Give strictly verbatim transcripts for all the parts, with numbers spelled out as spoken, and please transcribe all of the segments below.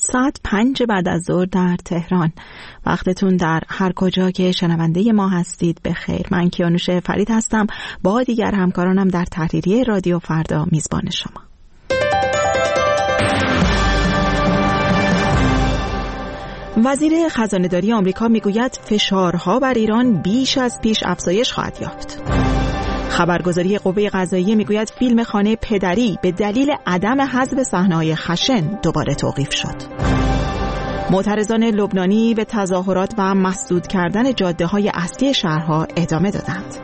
ساعت پنج بعد از ظهر در تهران. وقتتون در هر کجا که شنونده ما هستید بخیر. من کیانوش فرید هستم، با دیگر همکارانم در تحریریه رادیو فردا میزبان شما. وزیر خزانه‌داری آمریکا میگوید فشارها بر ایران بیش از پیش افزایش خواهد یافت. خبرگزاری قوه قضاییه میگوید فیلم خانه پدری به دلیل عدم حذف صحنه‌های خشن دوباره توقیف شد. معترضان لبنانی به تظاهرات و مسدود کردن جاده‌های اصلی شهرها ادامه دادند.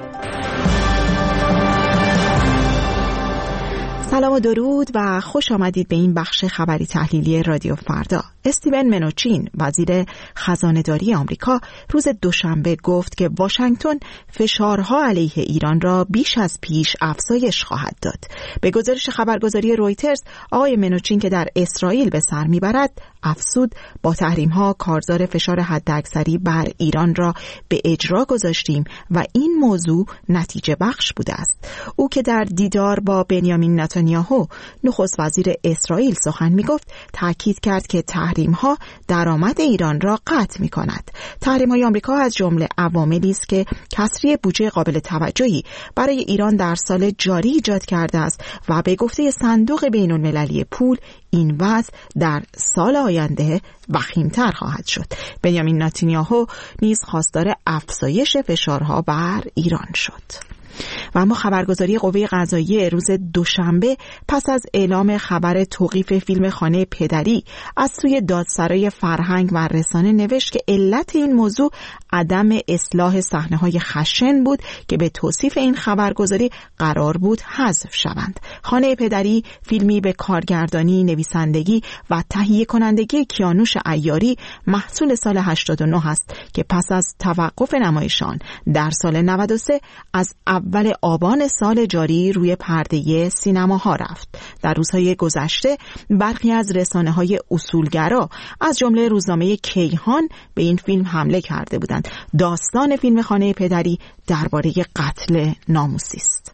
سلام و درود و خوش آمدید به این بخش خبری تحلیلی رادیو فردا. استیون منوچین، وزیر خزانه‌داری آمریکا، روز دوشنبه گفت که واشنگتن فشارها علیه ایران را بیش از پیش افزایش خواهد داد. به گزارش خبرگزاری رویترز، آقای منوچین که در اسرائیل به سر میبرد، افزود با تحریم‌ها کارزار فشار حداکثری بر ایران را به اجرا گذاشتیم و این موضوع نتیجه بخش بوده است. او که در دیدار با بنیامین نتانیاهو، نخست وزیر اسرائیل، سخن میگفت، تاکید کرد که تحریم‌ها درآمد ایران را قطع می‌کند. تحریم‌های آمریکا از جمله عواملی است که کسری بودجه قابل توجهی برای ایران در سال جاری ایجاد کرده است و به گفته صندوق بین‌المللی پول این وضع در سال آینده وخیم‌تر خواهد شد. بنیامین نتانیاهو نیز خواستار افزایش فشارها بر ایران شد. و اما خبرگزاری قوه قضاییه روز دوشنبه پس از اعلام خبر توقیف فیلم خانه پدری از سوی دادسرای فرهنگ و رسانه نوشت که علت این موضوع عدم اصلاح صحنه‌های خشن بود که به توصیف این خبرگزاری قرار بود حذف شوند. خانه پدری فیلمی به کارگردانی، نویسندگی و تهیه کنندگی کیانوش عیاری محصول سال هشتاد و نه است که پس از توقف نمایش آن در سال نود و سه از اول آبان سال جاری روی پرده سینماها رفت. در روزهای گذشته برخی از رسانه‌های اصولگرا از جمله روزنامه کیهان به این فیلم حمله کرده بودند. داستان فیلم خانه پدری درباره قتل ناموسی است.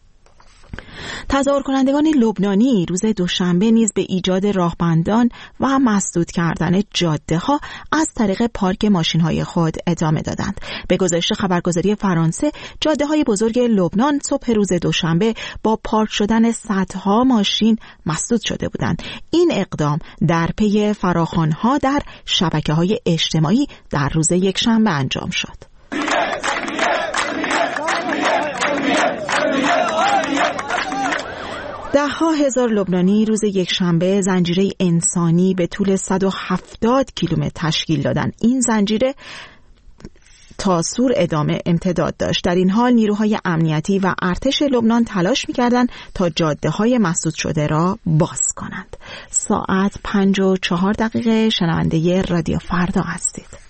تظاهر کنندگان لبنانی روز دوشنبه نیز به ایجاد راهبندان و مسدود کردن جاده‌ها از طریق پارک ماشین‌های خود ادامه دادند. به گزارش خبرگزاری فرانسه، جاده‌های بزرگ لبنان صبح روز دوشنبه با پارک شدن صدها ماشین مسدود شده بودند. این اقدام در پی فراخوان‌ها در شبکه‌های اجتماعی در روز یکشنبه انجام شد. ده ها هزار لبنانی روز یکشنبه زنجیره انسانی به طول صد و هفتاد کیلومتر تشکیل دادند. این زنجیره تا سور ادامه امتداد داشت. در این حال نیروهای امنیتی و ارتش لبنان تلاش می‌کردند تا جاده‌های مسدود شده را باز کنند. ساعت پنج و چهار دقیقه. شنونده رادیو فردا هستید.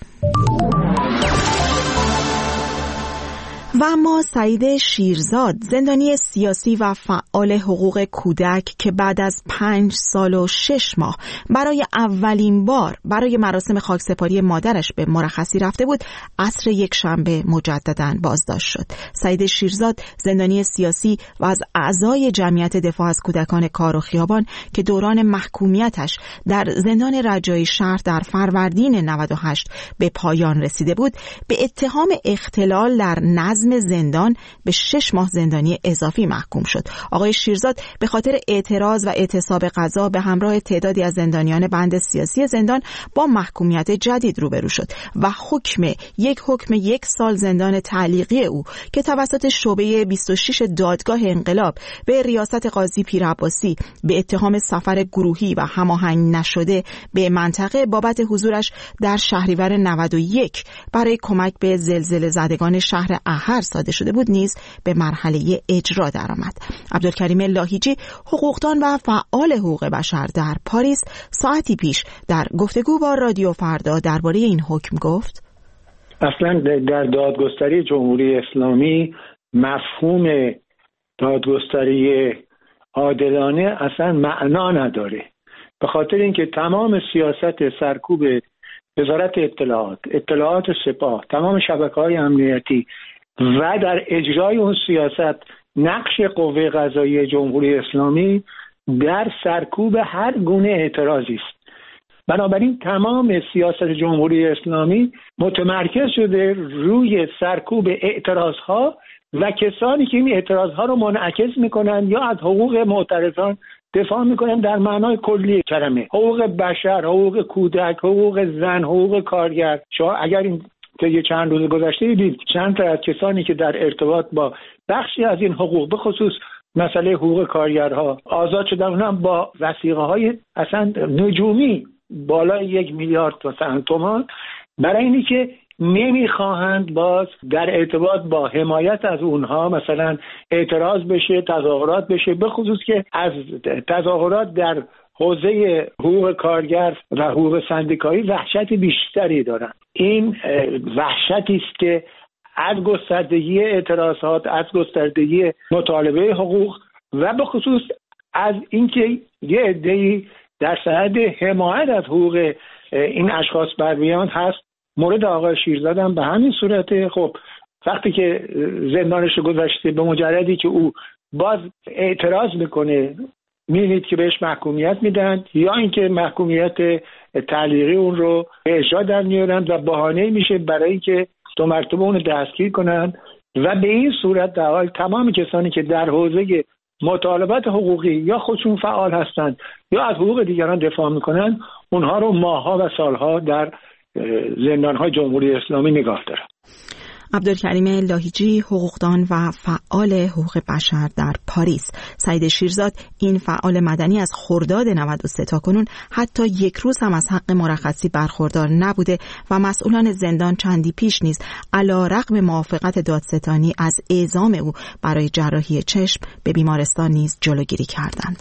و اما سعید شیرزاد، زندانی سیاسی و فعال حقوق کودک که بعد از پنج سال و شش ماه برای اولین بار برای مراسم خاکسپاری مادرش به مرخصی رفته بود، عصر یک شنبه مجدداً بازداشت شد. سعید شیرزاد، زندانی سیاسی و از اعضای جمعیت دفاع از کودکان کار و خیابان که دوران محکومیتش در زندان رجایی شهر در فروردین نود و هشت به پایان رسیده بود، به اتهام اختلال در نظم زندان به شش ماه زندانی اضافی محکوم شد. آقای شیرزاد به خاطر اعتراض و اعتصاب قضا به همراه تعدادی از زندانیان بند سیاسی زندان با محکومیت جدید روبرو شد و حکم یک حکم یک سال زندان تعلیقی او که توسط شعبه بیست و شش دادگاه انقلاب به ریاست قاضی پیر عباسی به اتهام سفر گروهی و هماهنگ نشده به منطقه بابت حضورش در شهریور نود و یک برای کمک به زلزله زدگان شهر احر صادر شده بود، نیز به مرحله اجرا درآمد. عبدالکریم لاهیجی، حقوقدان و فعال حقوق بشر در پاریس، ساعتی پیش در گفتگو با رادیو فردا درباره این حکم گفت: اصلا در دادگستری جمهوری اسلامی مفهوم دادگستری عادلانه اصلا معنا نداره، به خاطر اینکه تمام سیاست سرکوب وزارت اطلاعات، اطلاعات سپاه، تمام شبکه‌های امنیتی و در اجرای اون سیاست نقش قوه قضاییه جمهوری اسلامی در سرکوب هر گونه اعتراضی است. بنابراین تمام سیاست جمهوری اسلامی متمرکز شده روی سرکوب اعتراضها و کسانی که این اعتراضها رو منعکس میکنن یا از حقوق معترضان دفاع میکنن در معنای کلی کلمه، حقوق بشر، حقوق کودک، حقوق زن، حقوق کارگر. شما اگر این طی چند روز گذشته دیدید چند تا از کسانی که در ارتباط با بخشی از این حقوق به خصوص مسئله حقوق کارگرها آزاد شدن، اونم با وثیقه های اصلا نجومی بالای یک میلیارد تومان، برای اینی که نمیخواهند باز در ارتباط با حمایت از اونها مثلا اعتراض بشه، تظاهرات بشه، به خصوص که از تظاهرات در حوزه حقوق کارگر و حقوق سندیکایی وحشت بیشتری دارن. این وحشتی است که از گستردگی اعتراضات، از گستردگی مطالبه حقوق و به خصوص از اینکه یه عده‌ای در صدد حمایت از حقوق این اشخاص برمیان هست. مورد آقای شیرزاد هم به همین صورته. خب وقتی که زندانش گذشته، به مجردی که او باز اعتراض میکنه میبینید که بهش محکومیت میدن، یا اینکه محکومیت تعلیقی اون رو به اجرا در میارن و بهانه میشه برای اینکه دو مرتبه اون رو دستگیر کنن و به این صورت در حال تمام کسانی که در حوزه مطالبات حقوقی یا خودشون فعال هستند یا از حقوق دیگران دفاع میکنن، اونها رو ماهها و سالها در زندان‌های جمهوری اسلامی نگاه دارن. عبدالکریم لاهیجی، حقوقدان و فعال حقوق بشر در پاریس. سعید شیرزاد، این فعال مدنی از خرداد نود و سه تا کنون حتی یک روز هم از حق مرخصی برخوردار نبوده و مسئولان زندان چندی پیش نیز علی‌رغم موافقت دادستانی از اعزام او برای جراحی چشم به بیمارستان نیز جلوگیری کردند.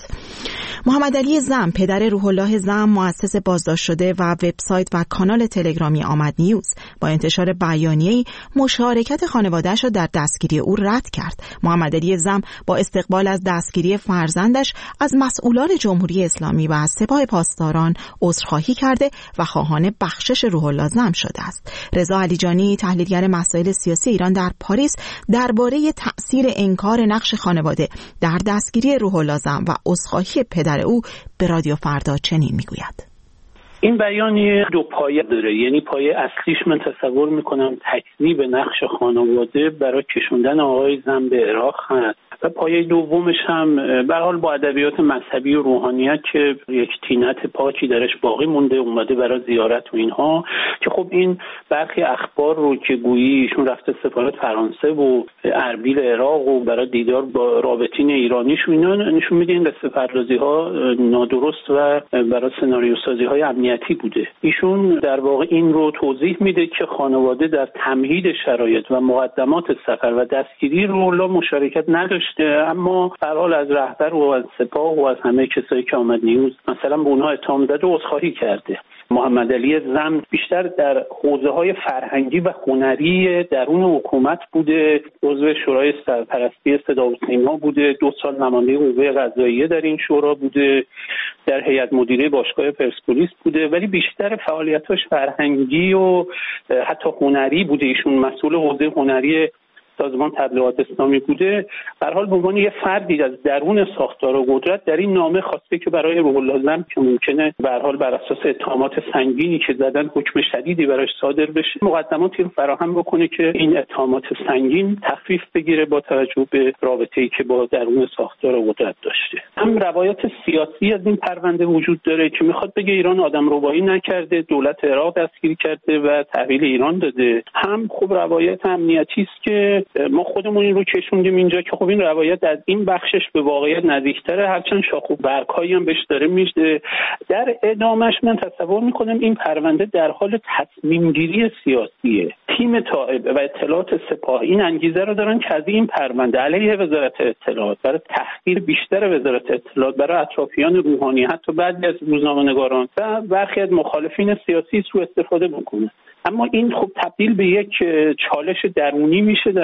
محمد علی زم، پدر روح الله زم، مؤسس بازداشت شده و وبسایت و کانال تلگرامی آمد نیوز، با انتشار بیانیه‌ای مشارکت خانواده‌اش را در دستگیری او رد کرد. محمد علی زم با استقبال از دستگیری فرزندش از مسئولان جمهوری اسلامی و از سپاه پاسداران عذرخواهی کرده و خواهان بخشش روح الله زم شده است. رضا علیجانی، تحلیلگر مسائل سیاسی ایران در پاریس، درباره تأثیر انکار نقش خانواده در دستگیری روح الله زم و عذرخواهی پدر او به رادیو فردا چنین میگوید: این بیانیه دو پایه داره، یعنی پایه اصلیش من تصور میکنم تکذیب نقش خانواده برای کشوندن آقای زم به عراق هست و پایه دومش هم به هر حال با ادبیات مذهبی و روحانیت که یک طینت پاکی درش باقی مونده، اومده برای زیارت و اینها، که خب این برخی اخبار رو که گویی ایشون رفته سفارت فرانسه و اربیل عراق و برای دیدار با رابطین ایرانیش و اینا نشون میده این قصه پردازی‌ها نادرست و برای سناریو سازی‌های امنیتی بوده. ایشون در واقع این رو توضیح میده که خانواده در تمهید شرایط و مقدمات سفر و دستگیری روح الله مشارکت نداشته، اما به هر حال از رهبر و از سپاه و از همه کسایی که آمد نیوز مثلا به اونها اتهام زده و عذرخواهی کرده. محمد علی زم بیشتر در حوزه‌های فرهنگی و هنری درون حکومت بوده، عضو شورای سرپرستی صدا و سیما بوده، دو سال نماینده قوه قضاییه در این شورا بوده، در هیئت مدیره باشگاه پرسپولیس بوده، ولی بیشتر فعالیتاش فرهنگی و حتی هنری بوده. ایشون مسئول حوزه هنری سازمان تبلیغات اسلامی بوده. به هر حال به عنوان یه فردی از درون ساختار و قدرت در این نامه خواسته که برای روح الله زم که ممکنه به هر حال بر اساس اتهامات سنگینی که زدن حکم شدیدی براش صادر بشه، مقدماتی رو فراهم بکنه که این اتهامات سنگین تخفیف بگیره با توجه به رابطه‌ای که با درون ساختار و قدرت داشته. هم روایت سیاسی از این پرونده وجود داره که میخواد بگه ایران آدمربایی نکرده، دولت عراق دستگیر کرده و تحویل ایران داده. هم خوب روایت امنیتی است که ما خودمون این رو کشوندیم اینجا که خب این روایت از این بخشش به واقعیت نزدیکتره، هرچند شاخ و برگ‌هایی هم بهش داره میشه. در ادامهش من تصور میکنم این پرونده در حال تصمیم گیری سیاسیه. تیم تائب و اطلاعات سپاه این انگیزه رو دارن که از این پرونده علیه وزارت اطلاعات برای تحقیر بیشتر وزارت اطلاعات برای اطرافیان روحانی، حتی بعضی از روزنامه‌نگاران و برخی از مخالفین سیاسی سوء استفاده بکنه. اما این خب تبدیل به یک چالش درونی میشه در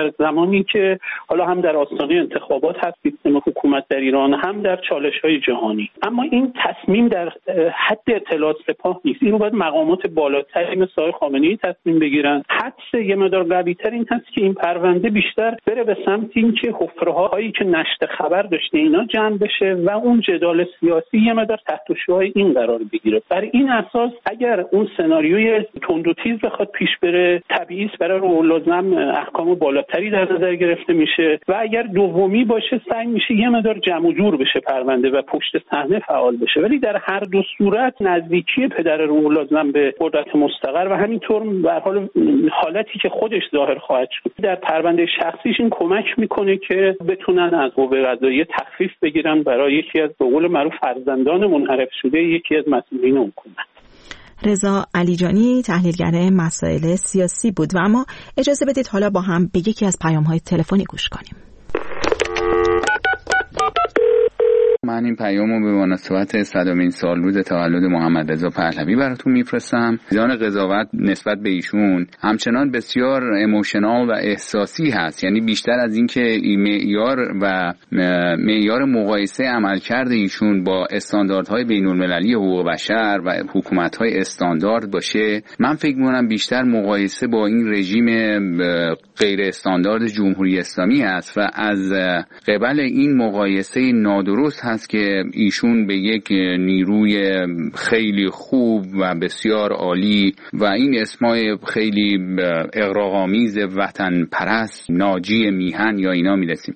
از زمانی که حالا هم در آستانه انتخابات هست سیستم حکومت در ایران، هم در چالش‌های جهانی. اما این تصمیم در حد اطلاعات سپاه نیست. این رو باید مقامات بالاتری مثل آقای خامنه‌ای تصمیم بگیرن. حدس یه مقدار قوی‌تر این هست که این پرونده بیشتر بره به سمت این که حفره‌هایی که نشر خبر داشته اینا جمع بشه و اون جدال سیاسی یه مقدار تحت شعاع این قرار بگیره. بر این اساس اگر اون سناریوی تند و تیز بخواد پیش بره، طبیعی است برای رولازم احکام بالاتری در نظر گرفته میشه و اگر دومی باشه سعی میشه یه مقدار جمع و جور بشه پرونده و پشت صحنه فعال بشه. ولی در هر دو صورت نزدیکی پدر رولازم به قدرت مستقر و همینطور به هر حال حالتی که خودش ظاهر خواهد شد در پرونده شخصیش این کمک میکنه که بتونن از قوه قضاییه تخفیف بگیرن برای یکی از به قول معروف فرزندان منحرف شده یکی از مسئولین حکومت. رضا علیجانی تحلیلگر مسائل سیاسی بود و اما اجازه بدید حالا با هم به یکی از پیام‌های تلفنی گوش کنیم. من این پیامو به مناسبت صدمین سالروز تولد محمد رضا پهلوی براتون میفرستم. میزان قضاوت نسبت به ایشون همچنان بسیار ایموشنال و احساسی هست، یعنی بیشتر از اینکه معیار و معیار مقایسه عملکرد ایشون با استانداردهای بین‌المللی حقوق بشر و حکومت‌های استاندارد باشه، من فکر می‌کنم بیشتر مقایسه با این رژیم غیر استاندارد جمهوری اسلامی است و از قبل این مقایسه نادرست هست که ایشون به یک نیروی خیلی خوب و بسیار عالی و این اسمای خیلی اغراق‌آمیز وطن پرست، ناجی میهن یا اینا میرسیم.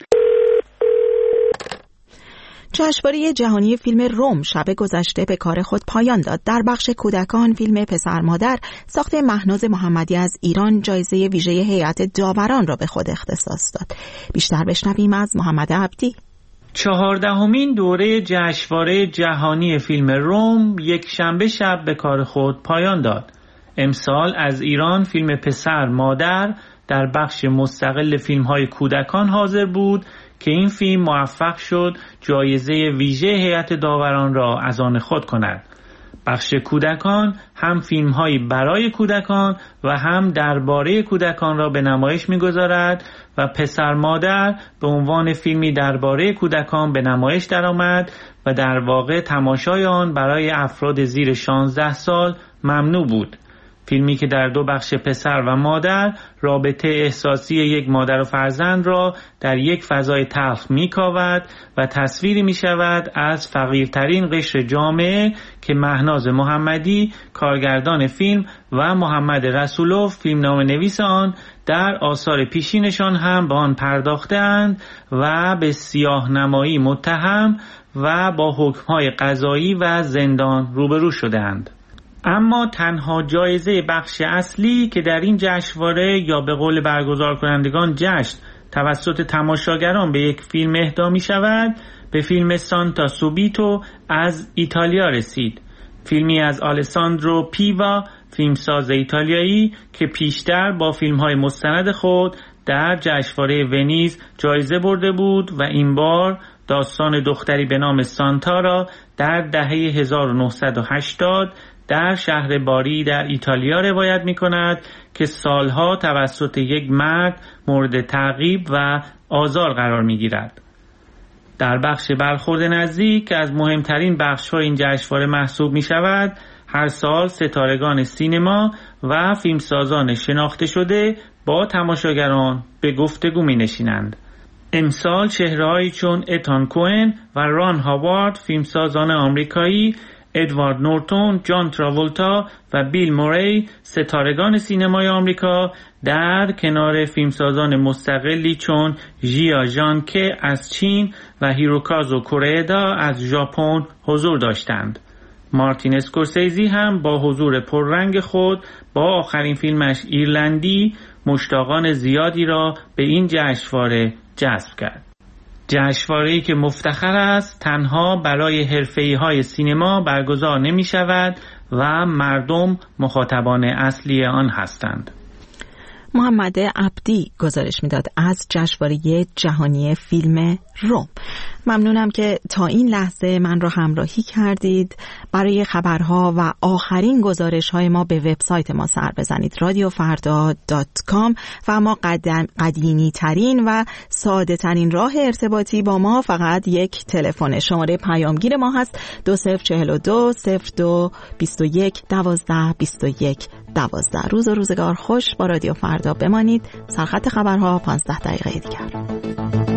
جشنواره جهانی فیلم روم شب گذشته به کار خود پایان داد. در بخش کودکان فیلم پسر مادر ساخته مهناز محمدی از ایران جایزه ویژه هیئت داوران را به خود اختصاص داد. بیشتر بشنویم از محمد عبدی. چهاردهمین دوره جشنواره جهانی فیلم روم یک شنبه شب به کار خود پایان داد. امسال از ایران فیلم پسر مادر در بخش مستقل فیلم‌های کودکان حاضر بود که این فیلم موفق شد جایزه ویژه هیئت داوران را از آن خود کند. بخش کودکان هم فیلم‌هایی برای کودکان و هم درباره کودکان را به نمایش می‌گذارد و پسر مادر به عنوان فیلمی درباره کودکان به نمایش درآمد و در واقع تماشای آن برای افراد زیر شانزده سال ممنوع بود. فیلمی که در دو بخش پسر و مادر رابطه احساسی یک مادر و فرزند را در یک فضای تلخ می‌کاود و تصویری می‌شود از فقیرترین قشر جامعه که مهناز محمدی کارگردان فیلم و محمد رسولوف فیلمنامه نویس آن در آثار پیشینشان هم به آن پرداختند و به سیاه نمایی متهم و با حکم‌های قضایی و زندان روبرو شدند. اما تنها جایزه بخش اصلی که در این جشنواره یا به قول برگزار کنندگان جشن توسط تماشاگران به یک فیلم اهدا می شود به فیلم سانتا سوبیتو از ایتالیا رسید. فیلمی از آلساندرو پیوا، فیلمساز ایتالیایی که پیشتر با فیلم‌های مستند خود در جشنواره ونیز جایزه برده بود و این بار داستان دختری به نام سانتا را در دهه هزار و نهصد و هشتاد در شهر باری در ایتالیا روایت می کند که سالها توسط یک مرد مورد تعقیب و آزار قرار می گیرد. در بخش برخورد نزدیک که از مهمترین بخش‌های این جشنواره محسوب می شود، هر سال ستارگان سینما و فیلمسازان شناخته شده با تماشاگران به گفتگو می نشینند. امسال چهره‌هایی چون اتان کوئن و ران هاوارد فیلمسازان آمریکایی، ادوارد نورتون، جان تراولتا و بیل موری ستارگان سینمای آمریکا در کنار فیلمسازان مستقلی چون ژیا ژانکه از چین و هیروکازو کوریدا از ژاپن حضور داشتند. مارتین اسکورسیزی هم با حضور پررنگ خود با آخرین فیلمش ایرلندی مشتاقان زیادی را به این جشنواره جذب کرد. جشنواره‌ای که مفتخر است تنها برای حرفه‌ای‌های سینما برگزار نمی شود و مردم مخاطبان اصلی آن هستند. محمد عبدی گزارش میداد از جشنواره جهانی فیلم روم. ممنونم که تا این لحظه من را همراهی کردید. برای خبرها و آخرین گزارش‌های ما به وبسایت ما سر بزنید رادیو فردا دات کام و ما قدیمی ترین و ساده ترین راه ارتباطی با ما فقط یک تلفن. شماره پیامگیر ما هست دو صفر چهل و دو صفر دو بیست و یک دوازده بیست و یک دوازده. روز و روزگار خوش با رادیو فردا بمانید. سرخط خبرها پانزده دقیقه دیگر.